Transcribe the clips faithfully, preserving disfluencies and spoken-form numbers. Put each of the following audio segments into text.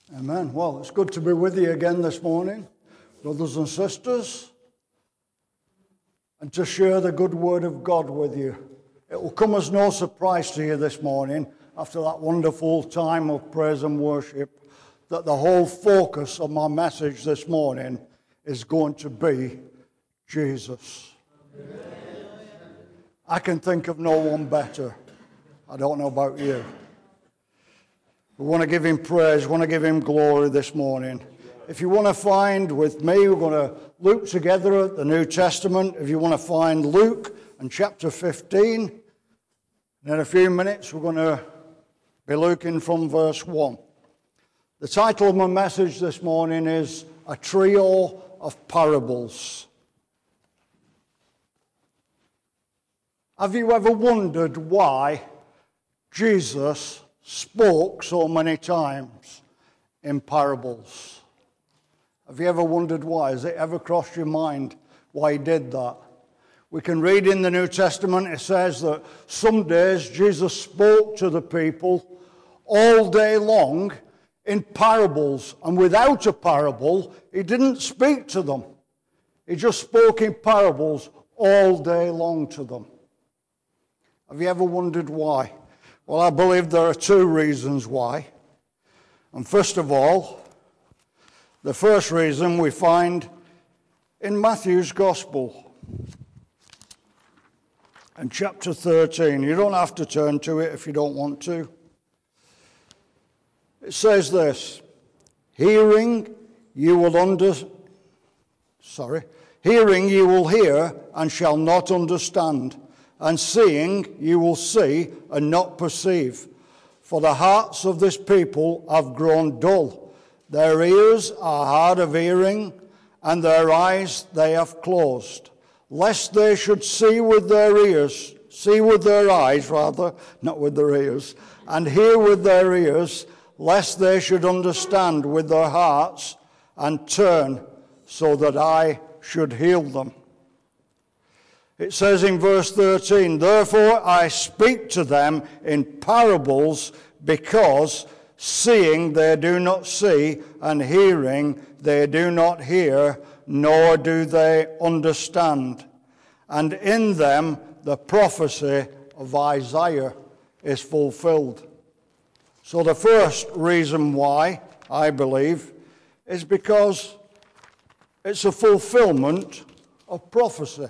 Amen. Well, it's good to be with you again this morning, brothers and sisters, and to share the good word of God with you. It will come as no surprise to you this morning, after that wonderful time of praise and worship, that the whole focus of my message this morning is going to be Jesus. Amen. I can think of no one better. I don't know about you. We want to give him praise, we want to give him glory this morning. If you want to find with me, we're going to look together at the New Testament. If you want to find Luke and chapter fifteen, and in a few minutes we're going to be looking from verse one. The title of my message this morning is A Trio of Parables. Have you ever wondered why Jesus spoke so many times in parables? Have you ever wondered why? Has it ever crossed your mind why he did that? We can read in the New Testament, it says that some days Jesus spoke to the people all day long in parables, and without a parable, he didn't speak to them. He just spoke in parables all day long to them. Have you ever wondered why? Well, I believe there are two reasons why. And first of all, the first reason we find in Matthew's Gospel. In chapter thirteen, you don't have to turn to it if you don't want to. It says this, hearing you will under, sorry, hearing you will hear and shall not understand. And seeing you will see and not perceive. For the hearts of this people have grown dull. Their ears are hard of hearing, and their eyes they have closed. Lest they should see with their ears, see with their eyes rather, not with their ears, and hear with their ears, lest they should understand with their hearts and turn, so that I should heal them. It says in verse thirteen, therefore I speak to them in parables, because seeing they do not see, and hearing they do not hear, nor do they understand. And in them the prophecy of Isaiah is fulfilled. So the first reason why, I believe, is because it's a fulfillment of prophecy.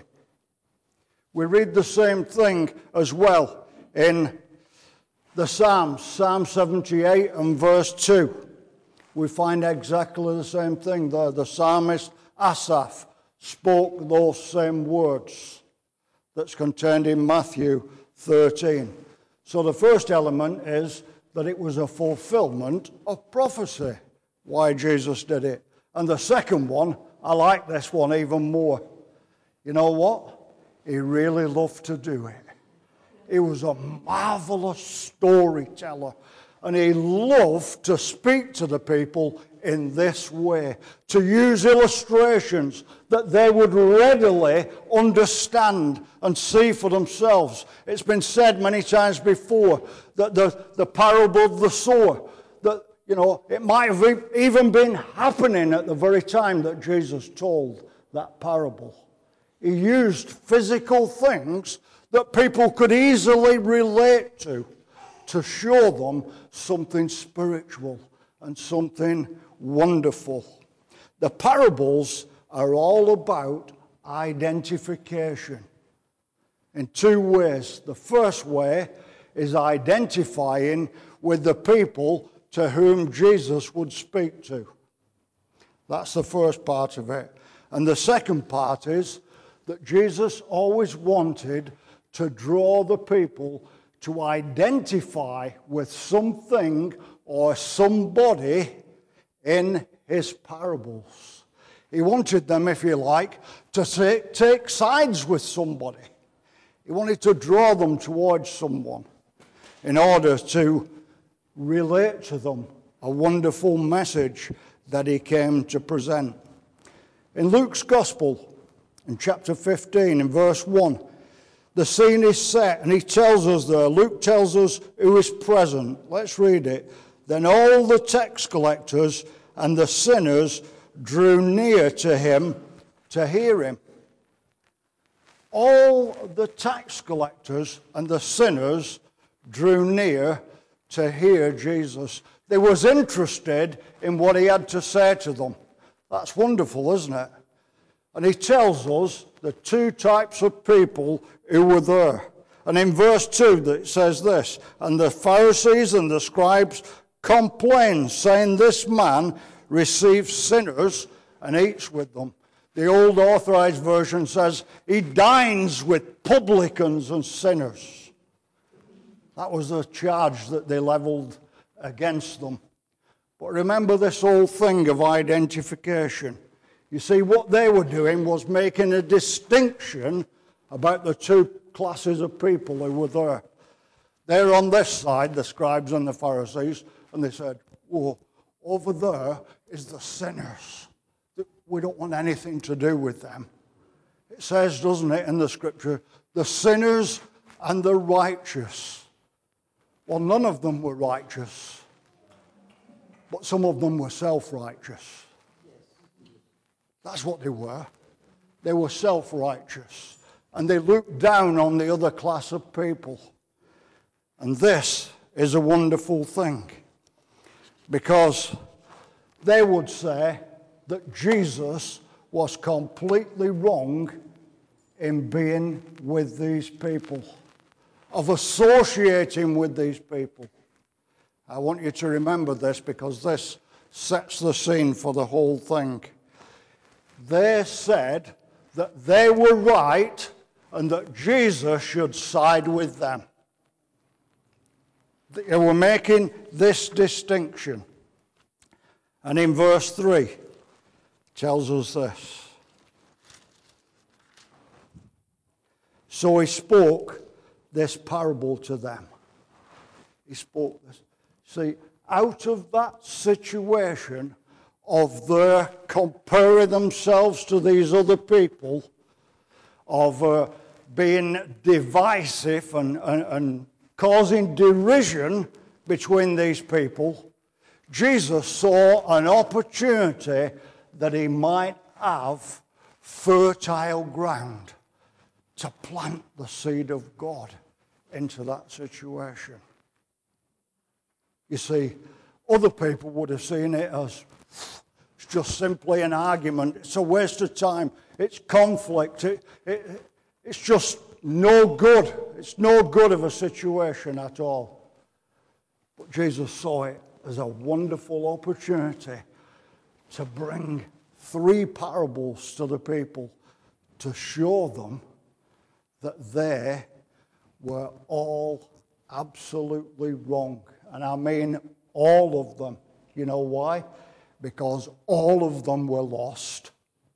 We read the same thing as well in the Psalms, Psalm seventy-eight and verse two. We find exactly the same thing there. The psalmist Asaph spoke those same words that's contained in Matthew thirteen. So the first element is that it was a fulfillment of prophecy, why Jesus did it. And the second one, I like this one even more. You know what? He really loved to do it. He was a marvelous storyteller. And he loved to speak to the people in this way. To use illustrations that they would readily understand and see for themselves. It's been said many times before that the, the parable of the sower, that, you know, it might have even been happening at the very time that Jesus told that parable. He used physical things that people could easily relate to, to show them something spiritual and something wonderful. The parables are all about identification in two ways. The first way is identifying with the people to whom Jesus would speak to. That's the first part of it. And the second part is that Jesus always wanted to draw the people to identify with something or somebody in his parables. He wanted them, if you like, to take, take sides with somebody. He wanted to draw them towards someone in order to relate to them a wonderful message that he came to present. In Luke's Gospel, in chapter fifteen, in verse one, the scene is set, and he tells us there, Luke tells us who is present. Let's read it. Then all the tax collectors and the sinners drew near to him to hear him. All the tax collectors and the sinners drew near to hear Jesus. They was interested in what he had to say to them. That's wonderful, isn't it? And he tells us the two types of people who were there. And in verse two it says this, and the Pharisees and the scribes complained, saying, this man receives sinners and eats with them. The old authorized version says, he dines with publicans and sinners. That was the charge that they leveled against them. But remember this whole thing of identification. You see, what they were doing was making a distinction about the two classes of people who were there. They're on this side, the scribes and the Pharisees, and they said, whoa, over there is the sinners. We don't want anything to do with them. It says, doesn't it, in the scripture, the sinners and the righteous. Well, none of them were righteous, but some of them were self-righteous. That's what they were. They were self-righteous. And they looked down on the other class of people. And this is a wonderful thing. Because they would say that Jesus was completely wrong in being with these people, of associating with these people. I want you to remember this because this sets the scene for the whole thing. They said that they were right and that Jesus should side with them. They were making this distinction. And in verse three, tells us this. So he spoke this parable to them. He spoke this. See, out of that situation of their comparing themselves to these other people, of uh, being divisive and, and, and causing derision between these people, Jesus saw an opportunity that he might have fertile ground to plant the seed of God into that situation. You see, other people would have seen it as it's just simply an argument. It's a waste of time. It's conflict. It, it, it's just no good. It's no good of a situation at all. But Jesus saw it as a wonderful opportunity to bring three parables to the people to show them that they were all absolutely wrong. And I mean all of them. You know why? Because all of them were lost.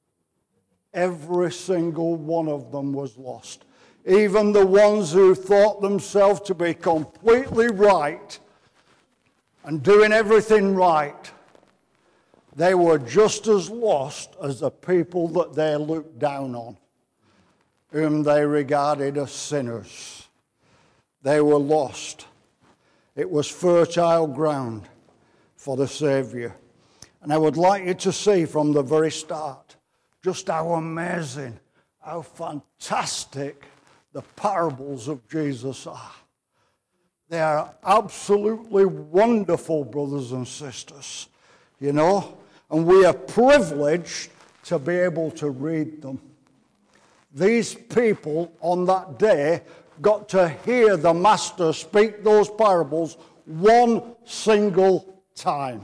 Every single one of them was lost. Even the ones who thought themselves to be completely right and doing everything right, they were just as lost as the people that they looked down on, whom they regarded as sinners. They were lost. It was fertile ground for the Savior. And I would like you to see from the very start just how amazing, how fantastic the parables of Jesus are. They are absolutely wonderful, brothers and sisters, you know, and we are privileged to be able to read them. These people on that day got to hear the Master speak those parables one single time.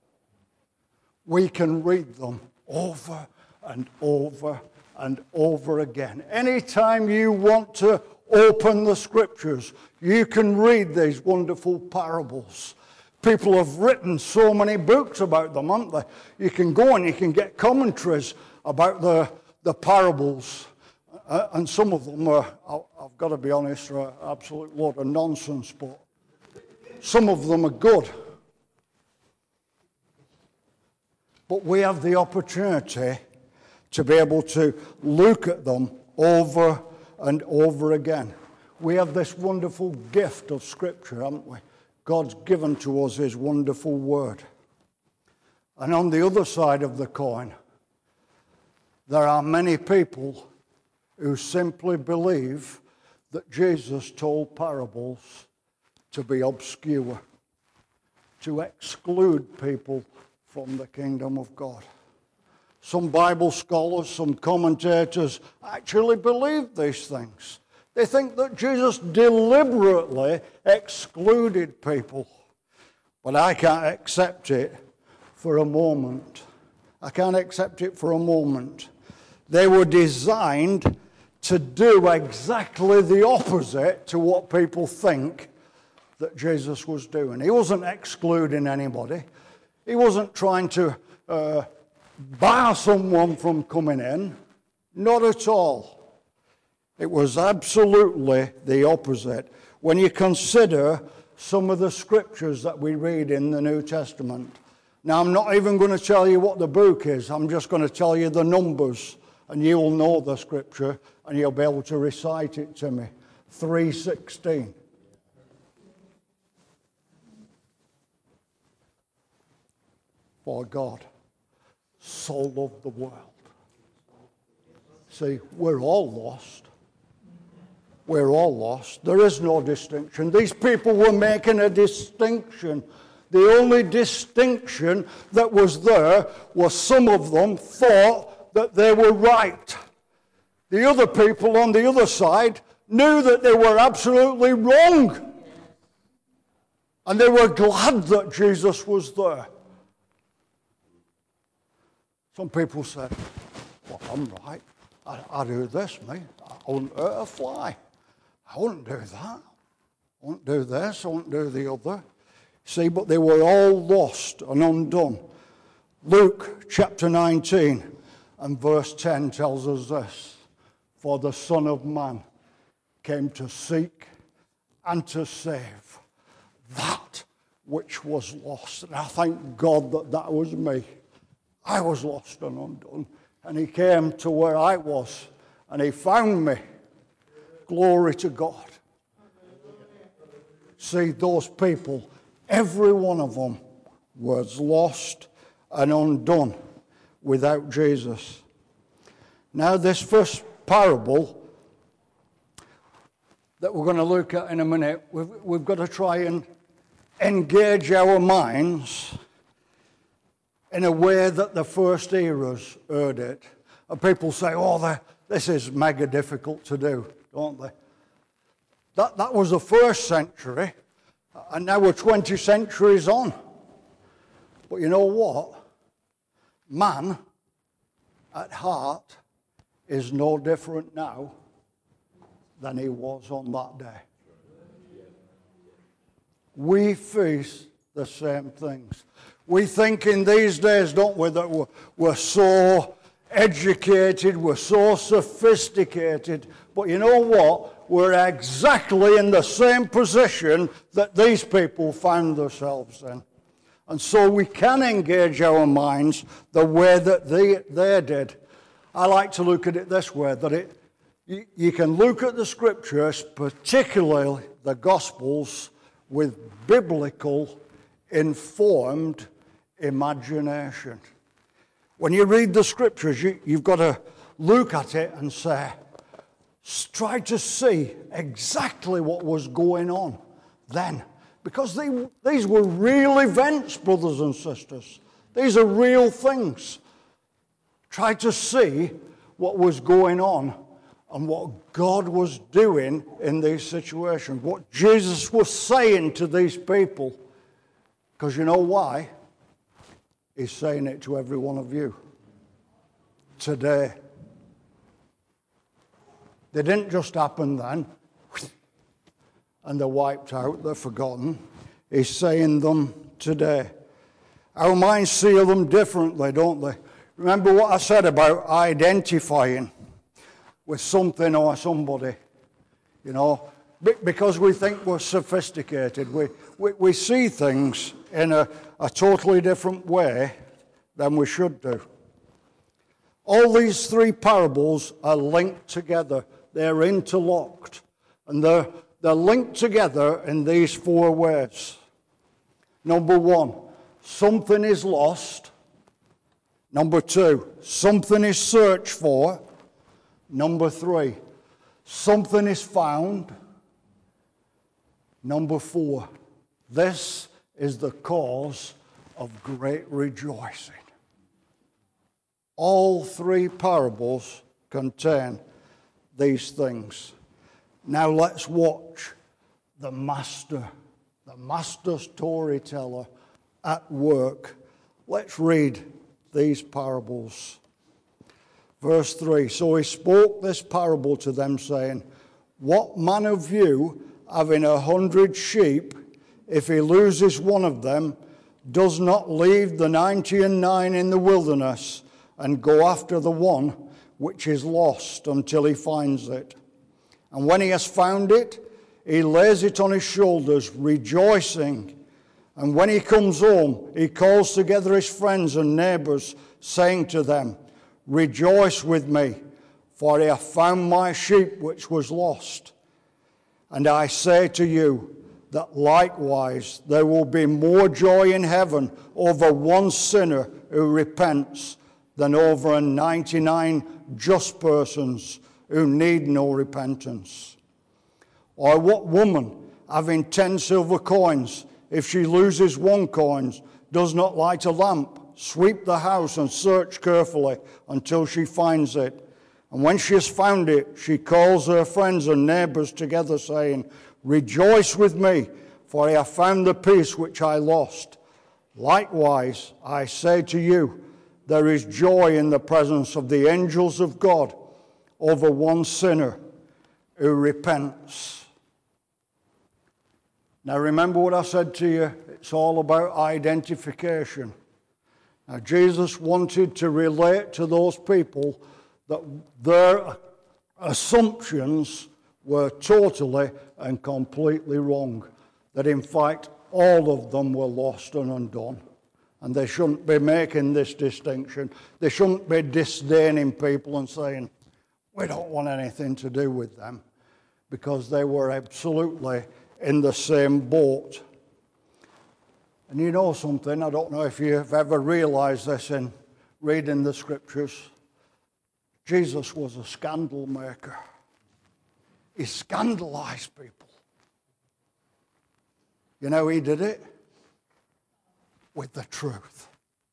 We can read them over and over and over again. Anytime you want to open the Scriptures, you can read these wonderful parables. People have written so many books about them, haven't they? You can go and you can get commentaries about the, the parables. Uh, and some of them are, I've got to be honest, are an absolute load of nonsense, but some of them are good. But we have the opportunity to be able to look at them over and over again. We have this wonderful gift of Scripture, haven't we? God's given to us his wonderful word. And on the other side of the coin, there are many people who simply believe that Jesus told parables to be obscure, to exclude people from the kingdom of God. Some Bible scholars, some commentators actually believe these things. They think that Jesus deliberately excluded people. But I can't accept it for a moment. I can't accept it for a moment. They were designed to do exactly the opposite to what people think that Jesus was doing. He wasn't excluding anybody. He wasn't trying to uh, bar someone from coming in. Not at all. It was absolutely the opposite. When you consider some of the scriptures that we read in the New Testament. Now, I'm not even going to tell you what the book is. I'm just going to tell you the numbers, and you'll know the scripture, and you'll be able to recite it to me. three sixteen. For God so loved the world. See, we're all lost. We're all lost. There is no distinction. These people were making a distinction. The only distinction that was there was some of them thought that they were right. The other people on the other side knew that they were absolutely wrong. And they were glad that Jesus was there. Some people said, well, I'm right. I, I do this, me. I wouldn't hurt a fly. I wouldn't do that. I wouldn't do this. I wouldn't do the other. See, but they were all lost and undone. Luke chapter nineteen and verse ten tells us this. For the Son of Man came to seek and to save that which was lost. And I thank God that that was me. I was lost and undone. And he came to where I was. And he found me. Glory to God. See, those people, every one of them was lost and undone without Jesus. Now, this first parable that we're going to look at in a minute, we've, we've got to try and engage our minds in a way that the first eras heard it. And people say, oh, this is mega difficult to do, don't they? That, that was the first century, and now we're twenty centuries on. But you know what? Man, at heart, is no different now than he was on that day. We face the same things. We think in these days, don't we, that we're, we're so educated, we're so sophisticated, but you know what? We're exactly in the same position that these people found themselves in. And so we can engage our minds the way that they, they did. I like to look at it this way, that it, you, you can look at the scriptures, particularly the Gospels, with biblical informed imagination. When you read the scriptures, you, you've got to look at it and say, try to see exactly what was going on then. Because they, these were real events, brothers and sisters. These are real things. Try to see what was going on and what God was doing in these situations. What Jesus was saying to these people. Because you know why? He's saying it to every one of you today. They didn't just happen then, and they're wiped out, they're forgotten. He's saying them today. Our minds see them differently, don't they? Remember what I said about identifying with something or somebody, you know, because we think we're sophisticated. We, we, we see things in a, a totally different way than we should do. All these three parables are linked together. They're interlocked. And they're, they're linked together in these four ways. Number one, something is lost. Number two, something is searched for. Number three, something is found. Number four, this is the cause of great rejoicing. All three parables contain these things. Now let's watch the master, the master storyteller at work. Let's read these parables. Verse three, so he spoke this parable to them, saying, what man of you, having a hundred sheep, if he loses one of them, does not leave the ninety and nine in the wilderness and go after the one which is lost until he finds it? And when he has found it, he lays it on his shoulders, rejoicing. And when he comes home, he calls together his friends and neighbors, saying to them, rejoice with me, for I have found my sheep which was lost. And I say to you that likewise there will be more joy in heaven over one sinner who repents than over ninety-nine just persons who need no repentance. Or what woman, having ten silver coins, if she loses one coin, does not light a lamp, sweep the house, and search carefully until she finds it? And when she has found it, she calls her friends and neighbors together, saying, rejoice with me, for I have found the piece which I lost. Likewise, I say to you, there is joy in the presence of the angels of God over one sinner who repents. Now remember what I said to you, it's all about identification. Now Jesus wanted to relate to those people that their assumptions were totally and completely wrong. That in fact all of them were lost and undone. And they shouldn't be making this distinction. They shouldn't be disdaining people and saying, we don't want anything to do with them, because they were absolutely in the same boat. And you know something, I don't know if you've ever realized this in reading the scriptures. Jesus was a scandal maker. He scandalized people. You know, he did it with the truth.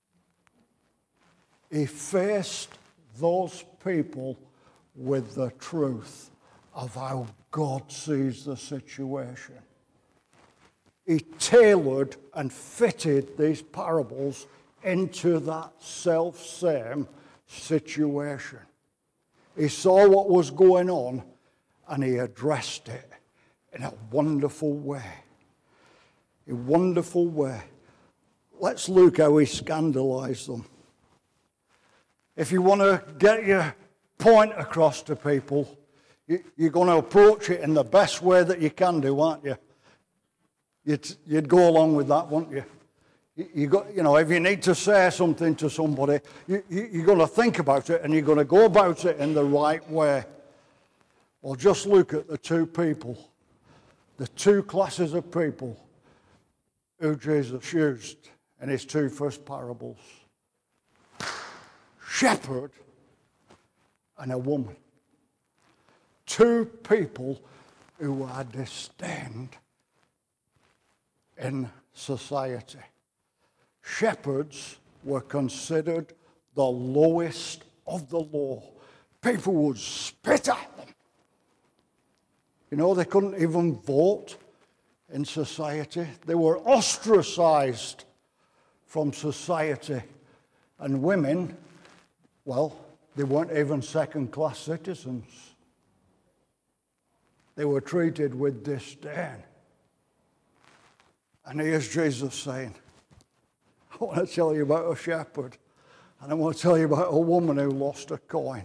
He faced those people with the truth of how God sees the situation. He tailored and fitted these parables into that self-same situation. He saw what was going on and he addressed it in a wonderful way. A wonderful way. Let's look how he scandalized them. If you want to get your point across to people, you, you're going to approach it in the best way that you can do, aren't you? You'd, you'd go along with that, wouldn't you? You, you, got, you know, if you need to say something to somebody, you, you, you're going to think about it and you're going to go about it in the right way. Well, just look at the two people, the two classes of people who Jesus used in his two first parables. Shepherd and a woman. Two people who are disdained in society. Shepherds were considered the lowest of the low. People would spit at them. You know, they couldn't even vote in society. They were ostracized from society. And women, well, they weren't even second-class citizens. They were treated with disdain. And here's Jesus saying, I want to tell you about a shepherd, and I want to tell you about a woman who lost a coin.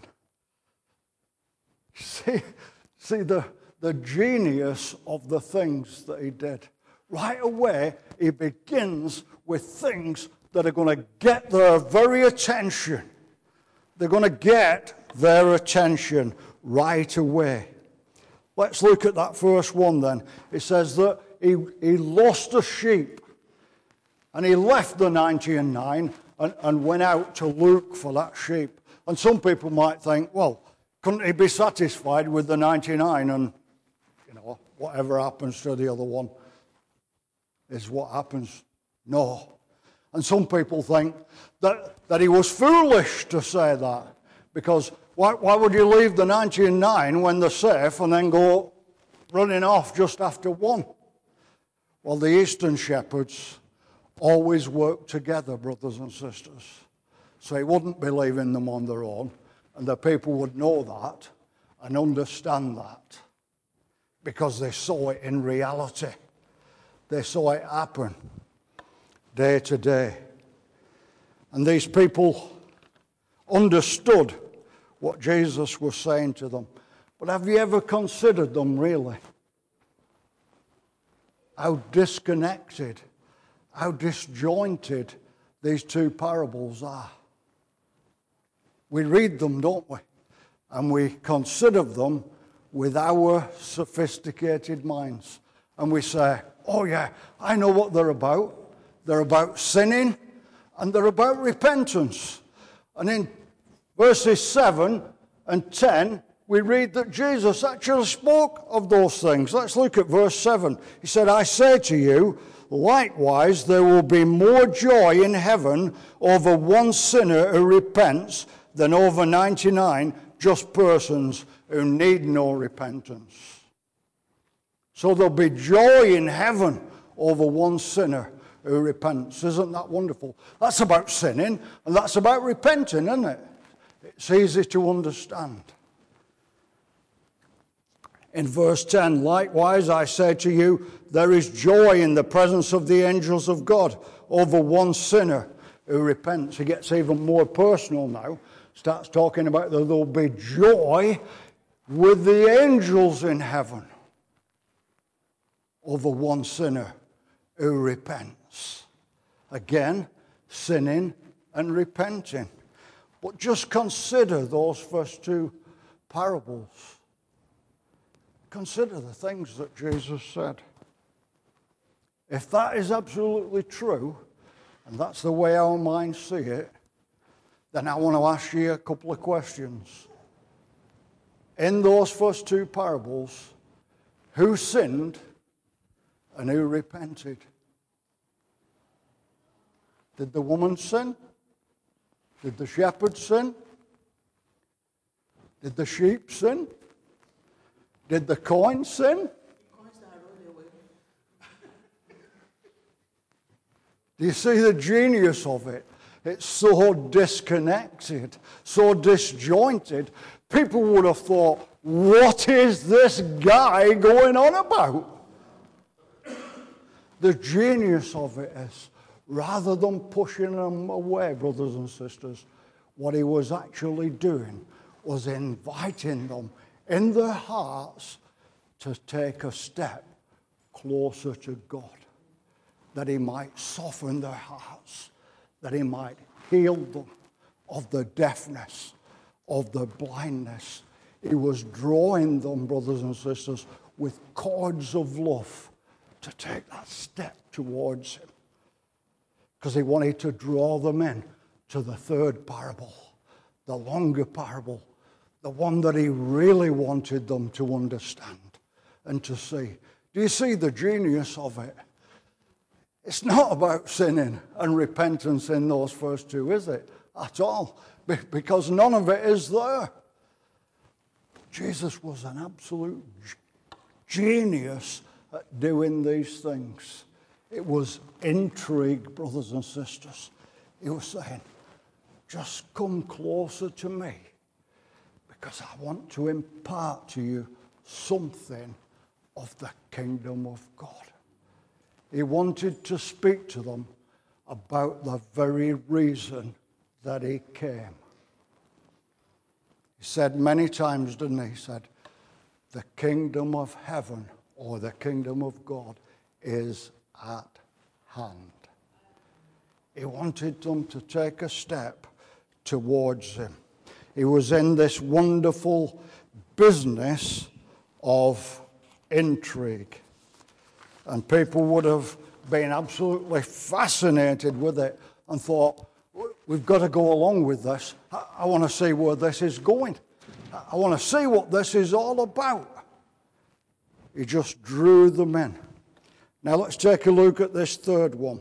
See, see the, the genius of the things that he did. Right away, he begins with things that are going to get their very attention. They're going to get their attention right away. Let's look at that first one then. It says that he, he lost a sheep. And he left the ninety-nine and, and went out to look for that sheep. And some people might think, well, couldn't he be satisfied with the ninety-nine and, you know, whatever happens to the other one is what happens? No. And some people think that, that he was foolish to say that, because why, why would you leave the ninety-nine when they're safe and then go running off just after one? Well, the Eastern shepherds always worked together, brothers and sisters. So he wouldn't be leaving them on their own, and the people would know that and understand that because they saw it in reality. They saw it happen day to day. And these people understood what Jesus was saying to them. But have you ever considered them really? How disconnected, how disjointed these two parables are. We read them, don't we? And we consider them with our sophisticated minds. And we say, oh yeah, I know what they're about. They're about sinning and they're about repentance. And in verses seven and ten, we read that Jesus actually spoke of those things. Let's look at verse seven. He said, I say to you, likewise there will be more joy in heaven over one sinner who repents than over ninety-nine just persons who need no repentance. So there'll be joy in heaven over one sinner who repents. Isn't that wonderful? That's about sinning, and that's about repenting, isn't it? It's easy to understand. In verse ten, likewise I say to you, there is joy in the presence of the angels of God over one sinner who repents. He gets even more personal now. Starts talking about that there'll be joy with the angels in heaven over one sinner who repents. Again, sinning and repenting. But just consider those first two parables. Consider the things that Jesus said. If that is absolutely true, and that's the way our minds see it, then I want to ask you a couple of questions. In those first two parables, who sinned and who repented? Did the woman sin? Did the shepherd sin? Did the sheep sin? Did the coin sin? Do you see the genius of it? It's so disconnected, so disjointed. People would have thought, what is this guy going on about? The genius of it is, rather than pushing them away, brothers and sisters, what he was actually doing was inviting them in their hearts to take a step closer to God, that he might soften their hearts, that he might heal them of the deafness, of the blindness. He was drawing them, brothers and sisters, with cords of love to take that step towards him, because he wanted to draw them in to the third parable, the longer parable, the one that he really wanted them to understand and to see. Do you see the genius of it? It's not about sinning and repentance in those first two, is it? At all. Because none of it is there. Jesus was an absolute genius at doing these things. It was intrigue, brothers and sisters. He was saying, just come closer to me, because I want to impart to you something of the kingdom of God. He wanted to speak to them about the very reason that he came. He said many times, didn't he? He said, the kingdom of heaven or the kingdom of God is at hand. He wanted them to take a step towards him. He was in this wonderful business of intrigue. And people would have been absolutely fascinated with it and thought, we've got to go along with this. I, I want to see where this is going. I, I want to see what this is all about. He just drew them in. Now let's take a look at this third one.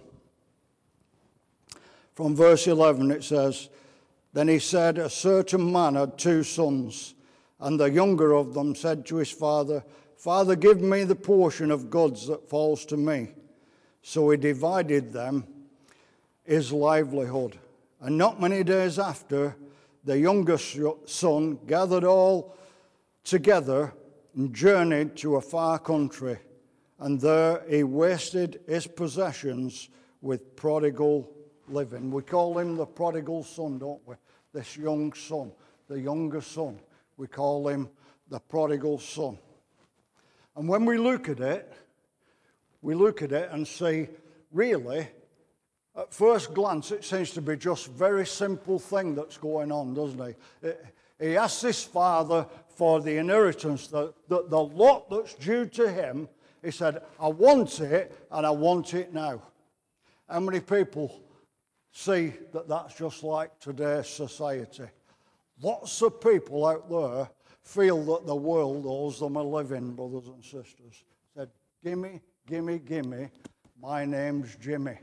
From verse eleven it says, "Then he said, a certain man had two sons, and the younger of them said to his father, Father, give me the portion of goods that falls to me. So he divided them his livelihood. And not many days after, the younger son gathered all together and journeyed to a far country. And there he wasted his possessions with prodigal living." We call him the prodigal son, don't we? This young son, the younger son. We call him the prodigal son. And when we look at it, we look at it and see, really, at first glance, it seems to be just a very simple thing that's going on, doesn't he? He asks his father for the inheritance, the, the, the lot that's due to him. He said, I want it, and I want it now. How many people see that that's just like today's society? Lots of people out there feel that the world owes them a living, brothers and sisters. Said, gimme, gimme, gimme, my name's Jimmy.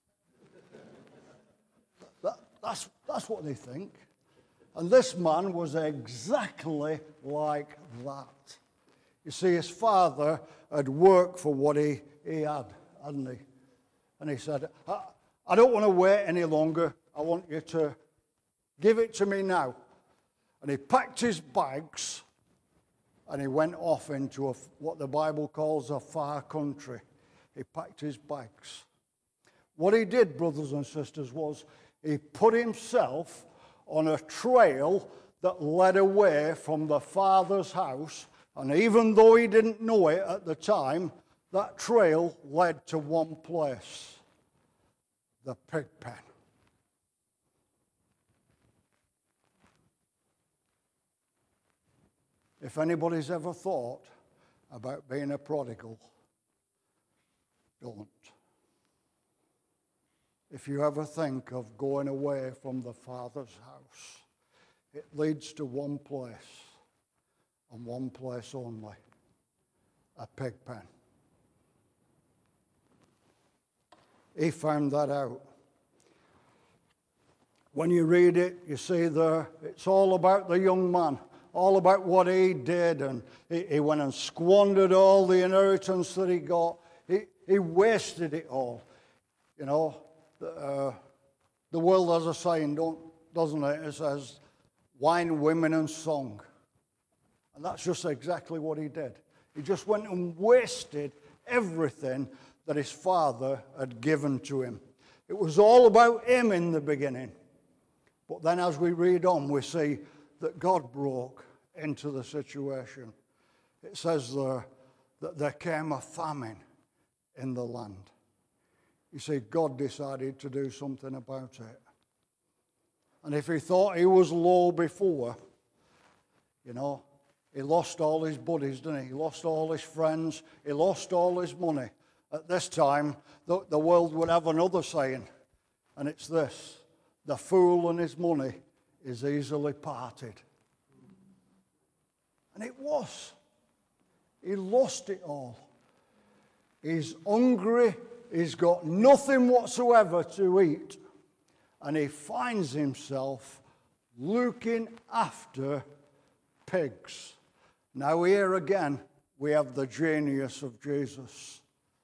that, that's, that's what they think. And this man was exactly like that. You see, his father had worked for what he, he had, hadn't he? And he said, I, I don't want to wait any longer. I want you to give it to me now. And he packed his bags and he went off into a, what the Bible calls a far country. He packed his bags. What he did, brothers and sisters, was he put himself on a trail that led away from the Father's house. And even though he didn't know it at the time, that trail led to one place, the pig pen. If anybody's ever thought about being a prodigal, don't. If you ever think of going away from the Father's house, it leads to one place, and one place only, a pig pen. He found that out. When you read it, you see there, it's all about the young man. All about what he did, and he, he went and squandered all the inheritance that he got. He, he wasted it all. You know, the, uh, the world has a saying, don't, doesn't it? It says, wine, women, and song. And that's just exactly what he did. He just went and wasted everything that his father had given to him. It was all about him in the beginning. But then as we read on, we see that God broke into the situation. It says there that there came a famine in the land. You see, God decided to do something about it. And if he thought he was low before, you know, he lost all his buddies, didn't he? He lost all his friends. He lost all his money. At this time, the, the world would have another saying, and it's this: the fool and his money is easily parted. And it was. He lost it all. He's hungry. He's got nothing whatsoever to eat. And he finds himself looking after pigs. Now here again, we have the genius of Jesus.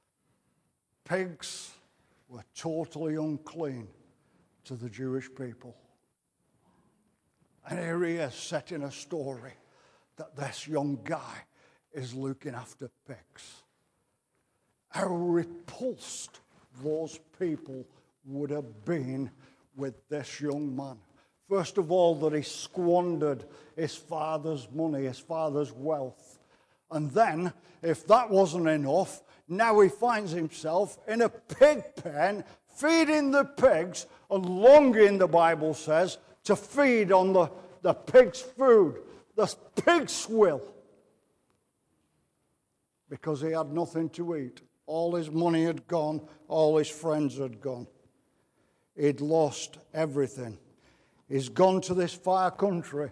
Pigs were totally unclean to the Jewish people. And here he is setting a story that this young guy is looking after pigs. How repulsed those people would have been with this young man. First of all, that he squandered his father's money, his father's wealth. And then, if that wasn't enough, now he finds himself in a pig pen, feeding the pigs, and longing, the Bible says, to feed on the, the pig's food, the pig's swill, because he had nothing to eat. All his money had gone. All his friends had gone. He'd lost everything. He's gone to this far country.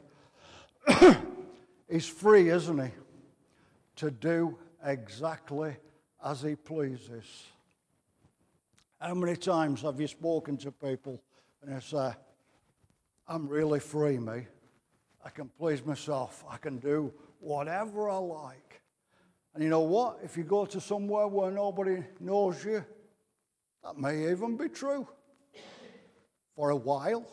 He's free, isn't he, to do exactly as he pleases. How many times have you spoken to people and they say, I'm really free, me. I can please myself. I can do whatever I like. And you know what? If you go to somewhere where nobody knows you, that may even be true for a while.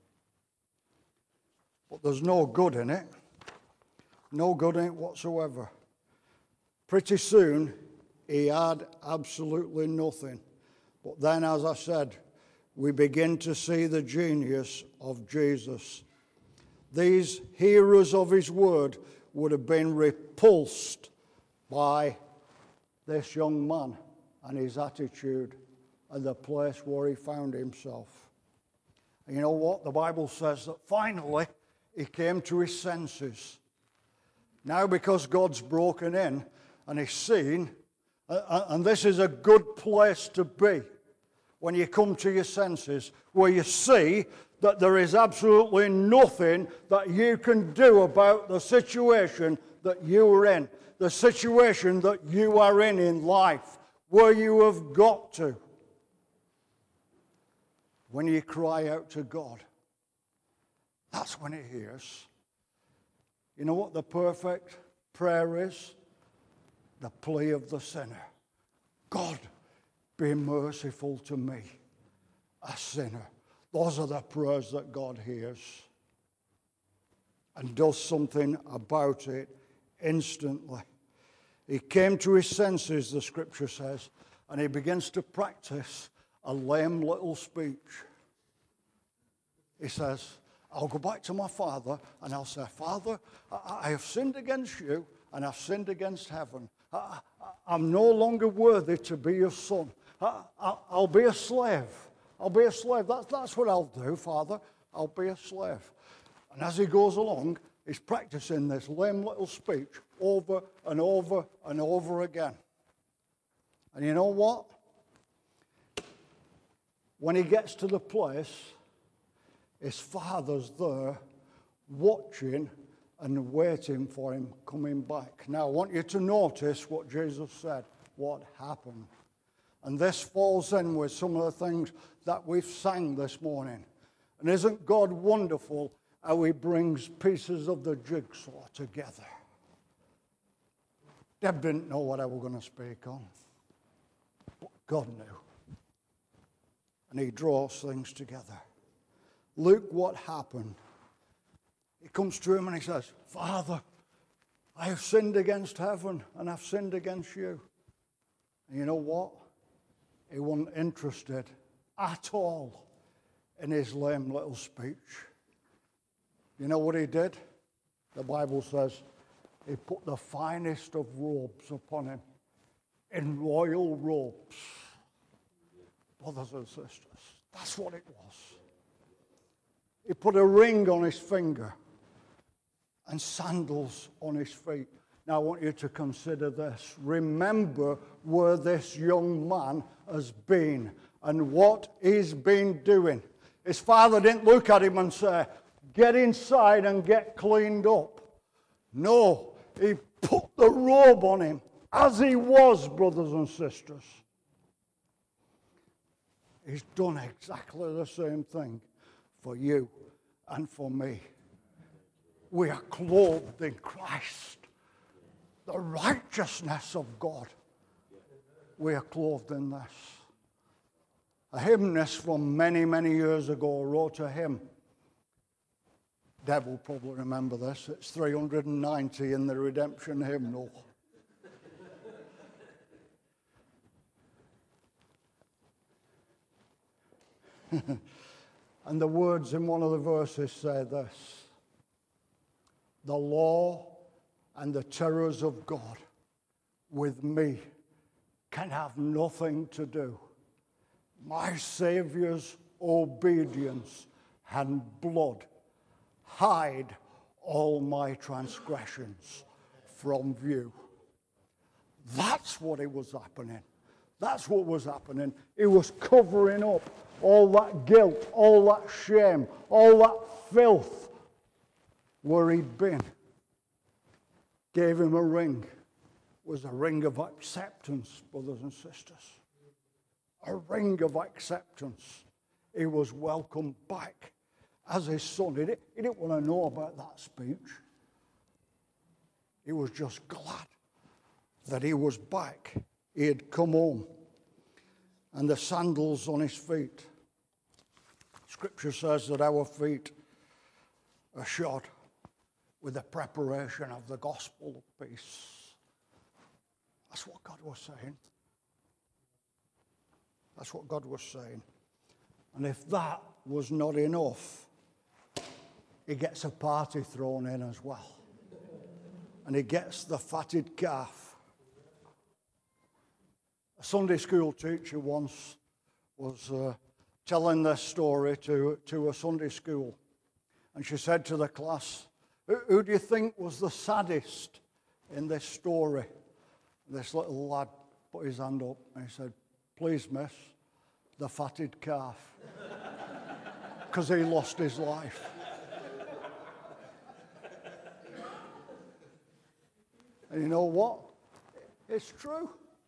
But there's no good in it. No good in it whatsoever. Pretty soon, he had absolutely nothing. But then, as I said, we begin to see the genius of Jesus. These hearers of his word would have been repulsed by this young man and his attitude and the place where he found himself. And you know what? The Bible says that finally he came to his senses. Now, because God's broken in and he's seen, and this is a good place to be when you come to your senses, where you see that there is absolutely nothing that you can do about the situation that you are in, the situation that you are in in life, where you have got to. When you cry out to God, that's when he hears. You know what the perfect prayer is? The plea of the sinner. God, be merciful to me, a sinner. Those are the prayers that God hears and does something about it instantly. He came to his senses, the scripture says, and he begins to practice a lame little speech. He says, I'll go back to my father and I'll say, Father, I, I have sinned against you and I've sinned against heaven. I, I, I'm no longer worthy to be your son. I, I, I'll be a slave. I'll be a slave. That's, that's what I'll do, Father. I'll be a slave. And as he goes along, he's practicing this lame little speech over and over and over again. And you know what? When he gets to the place, his father's there watching and waiting for him coming back. Now, I want you to notice what Jesus said, what happened. And this falls in with some of the things that we've sang this morning. And isn't God wonderful how he brings pieces of the jigsaw together? Deb didn't know what I was going to speak on, but God knew. And he draws things together. Look what happened. He comes to him and he says, Father, I have sinned against heaven and I've sinned against you. And you know what? He wasn't interested at all in his lame little speech. You know what he did? The Bible says he put the finest of robes upon him, in royal robes. Brothers and sisters, that's what it was. He put a ring on his finger and sandals on his feet. Now I want you to consider this. Remember where this young man has been and what he's been doing. His father didn't look at him and say, get inside and get cleaned up. No, he put the robe on him as he was, brothers and sisters. He's done exactly the same thing for you and for me. We are clothed in Christ, the righteousness of God. We are clothed in this. A hymnist from many, many years ago wrote a hymn. Deb will probably remember this. It's three hundred ninety in the Redemption Hymnal. And the words in one of the verses say this: the law and the terrors of God with me can have nothing to do. My Saviour's obedience and blood hide all my transgressions from view. That's what it was happening. That's what was happening. He was covering up all that guilt, all that shame, all that filth where he'd been. Gave him a ring. It was a ring of acceptance, brothers and sisters. A ring of acceptance. He was welcomed back as his son. He didn't, he didn't want to know about that speech. He was just glad that he was back. He had come home. And the sandals on his feet. Scripture says that our feet are shod with the preparation of the gospel of peace. That's what God was saying. That's what God was saying. And if that was not enough, he gets a party thrown in as well. And he gets the fatted calf. A Sunday school teacher once was uh, telling this story to, to a Sunday school. And she said to the class, who, who do you think was the saddest in this story? This little lad put his hand up and he said, please, miss, the fatted calf. Because he lost his life. And you know what? It's true.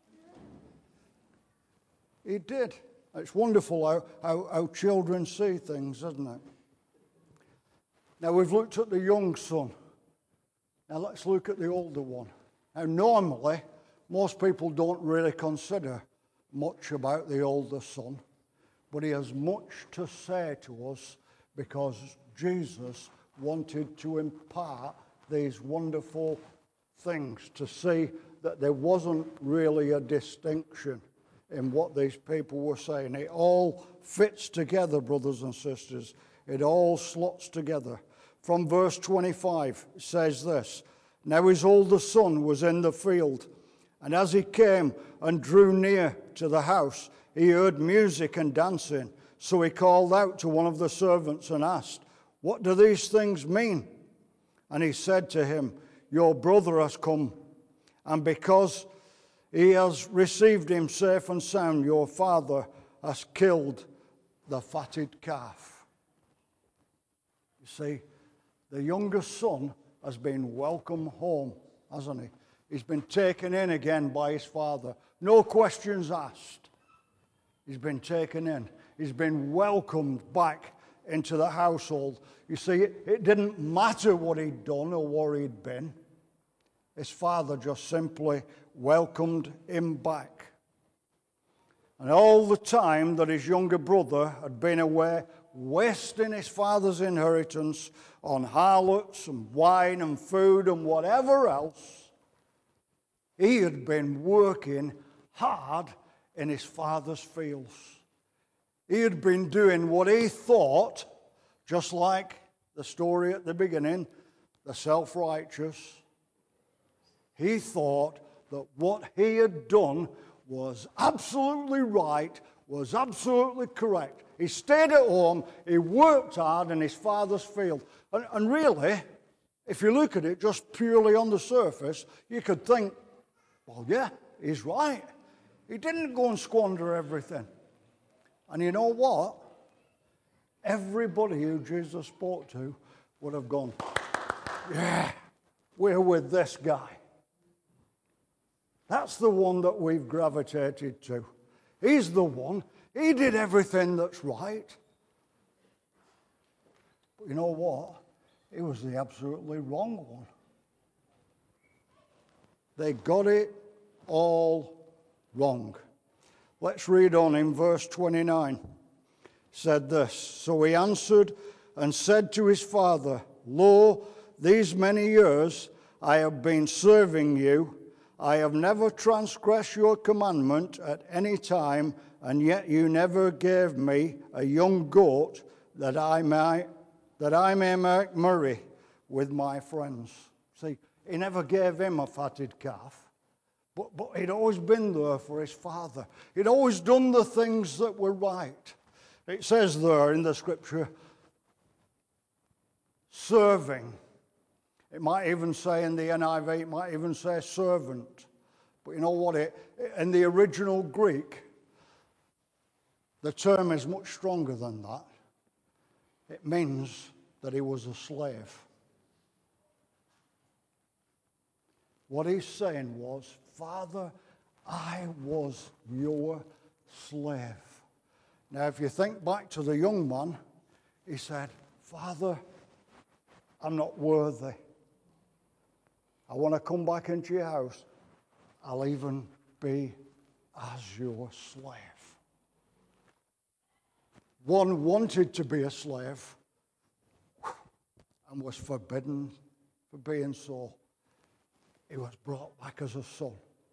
He did. It's wonderful how, how, how children see things, isn't it? Now, we've looked at the young son. Now, let's look at the older one. Now, normally, most people don't really consider much about the older son, but he has much to say to us because Jesus wanted to impart these wonderful things, to see that there wasn't really a distinction in what these people were saying. It all fits together, brothers and sisters. It all slots together. From verse twenty-five, it says this, now his older son was in the field, and as he came and drew near to the house, he heard music and dancing. So he called out to one of the servants and asked, what do these things mean? And he said to him, your brother has come, and because he has received him safe and sound, your father has killed the fatted calf. You see, the younger son has been welcomed home, hasn't he? He's been taken in again by his father. No questions asked. He's been taken in. He's been welcomed back into the household. You see, it, it didn't matter what he'd done or where he'd been. His father just simply welcomed him back. And all the time that his younger brother had been away, wasting his father's inheritance on harlots and wine and food and whatever else, he had been working hard in his father's fields. He had been doing what he thought, just like the story at the beginning, the self-righteous. He thought that what he had done was absolutely right, was absolutely correct. He stayed at home, he worked hard in his father's field. And, and really, if you look at it just purely on the surface, you could think, well, yeah, he's right. He didn't go and squander everything. And you know what? Everybody who Jesus spoke to would have gone, yeah, we're with this guy. That's the one that we've gravitated to. He's the one. He did everything that's right. But you know what? He was the absolutely wrong one. They got it all wrong. Let's read on in verse twenty-nine. Said this, so he answered and said to his father, lo, these many years I have been serving you. I have never transgressed your commandment at any time, and yet you never gave me a young goat that I may, that I may make merry with my friends. See, he never gave him a fatted calf, but, but he'd always been there for his father. He'd always done the things that were right. It says there in the scripture, serving. It might even say in the N I V, it might even say servant. But you know what? It, in the original Greek, the term is much stronger than that. It means that he was a slave. What he's saying was, Father, I was your slave. Now, if you think back to the young man, he said, Father, I'm not worthy. I want to come back into your house. I'll even be as your slave. One wanted to be a slave and was forbidden for being so. He was brought back as a son.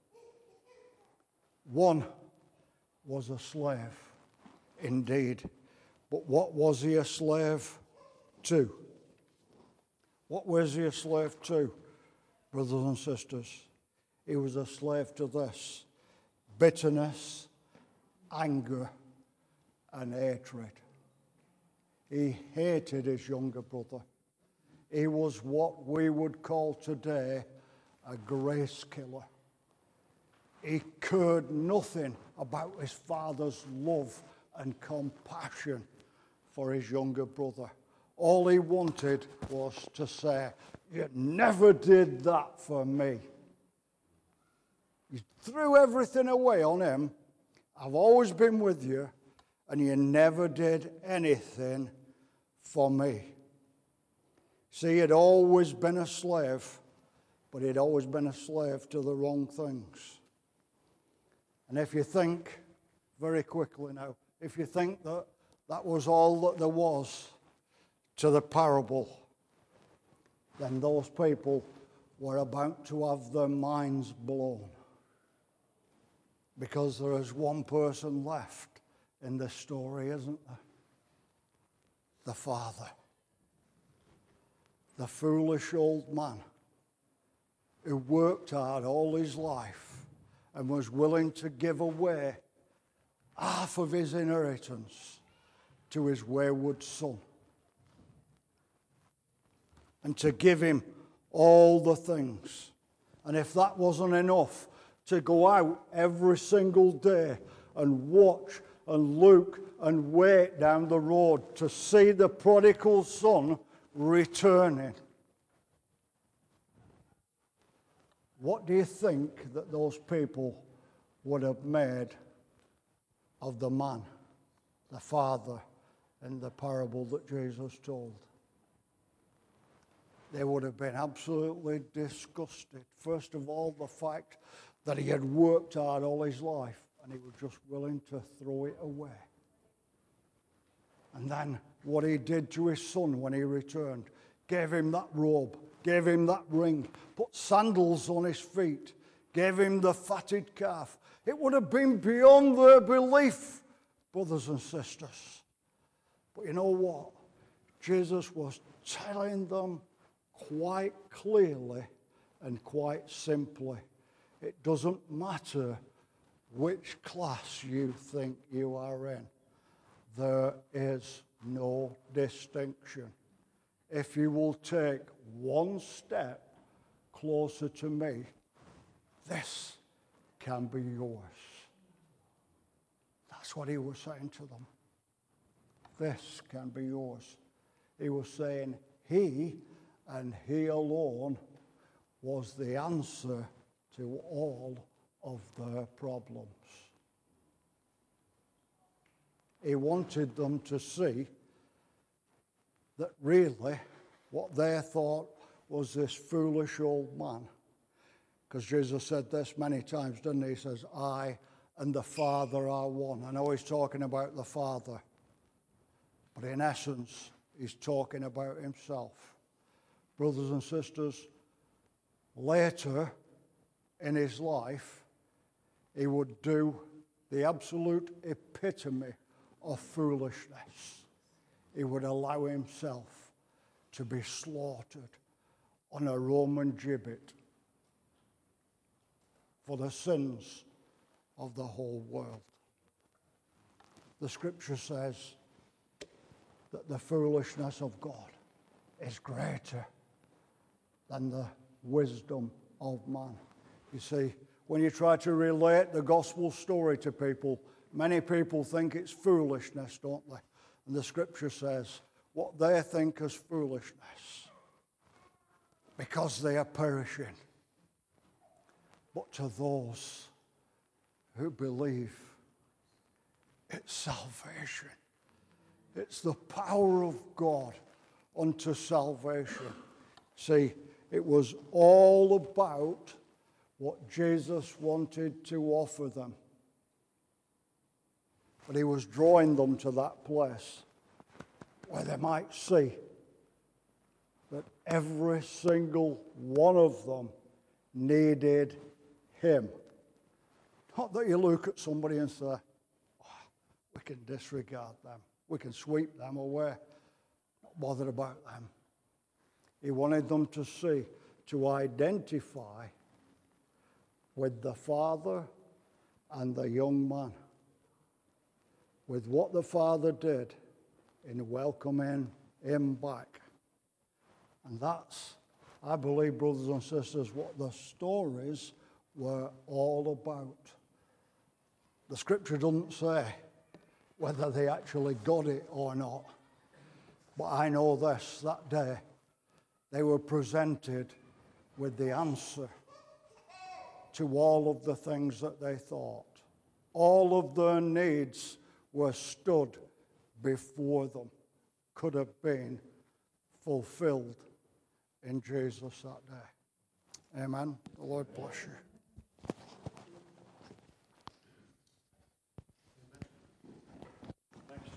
One was a slave, indeed. But what was he a slave to? What was he a slave to, brothers and sisters? He was a slave to this: bitterness, anger, and hatred. He hated his younger brother. He was what we would call today a grace killer. He cared nothing about his father's love and compassion for his younger brother. All he wanted was to say, you never did that for me. You threw everything away on him. I've always been with you, and you never did anything for me. See, he'd always been a slave, but he'd always been a slave to the wrong things. And if you think, very quickly now, if you think that that was all that there was to the parable, then those people were about to have their minds blown. Because there is one person left in this story, isn't there? The father. The foolish old man who worked hard all his life and was willing to give away half of his inheritance to his wayward son. And to give him all the things. And if that wasn't enough, to go out every single day and watch and look and wait down the road to see the prodigal son returning. What do you think that those people would have made of the man, the father, in the parable that Jesus told? They would have been absolutely disgusted. First of all, the fact that he had worked hard all his life and he was just willing to throw it away. And then what he did to his son when he returned, gave him that robe, gave him that ring, put sandals on his feet, gave him the fatted calf. It would have been beyond their belief, brothers and sisters. But you know what? Jesus was telling them quite clearly and quite simply, it doesn't matter which class you think you are in. There is no distinction. If you will take one step closer to me, this can be yours. That's what he was saying to them. This can be yours. He was saying he and he alone was the answer to all of their problems. He wanted them to see that really what they thought was this foolish old man. Because Jesus said this many times, didn't he? He says, I and the Father are one. I know he's talking about the Father, but in essence, he's talking about himself. Brothers and sisters, later in his life, he would do the absolute epitome of foolishness. He would allow himself to be slaughtered on a Roman gibbet for the sins of the whole world. The scripture says that the foolishness of God is greater than the wisdom of man. You see, when you try to relate the gospel story to people, many people think it's foolishness, don't they? And the scripture says what they think is foolishness because they are perishing. But to those who believe, it's salvation. It's the power of God unto salvation. See, it was all about what Jesus wanted to offer them. But he was drawing them to that place where they might see that every single one of them needed him. Not that you look at somebody and say, oh, we can disregard them. We can sweep them away. Not bothered about them. He wanted them to see, to identify with the father and the young man, with what the father did in welcoming him back. And that's, I believe, brothers and sisters, what the stories were all about. The scripture doesn't say whether they actually got it or not. But I know this, that day, they were presented with the answer to all of the things that they thought. All of their needs were stood before them, could have been fulfilled in Jesus that day. Amen. The Lord bless you.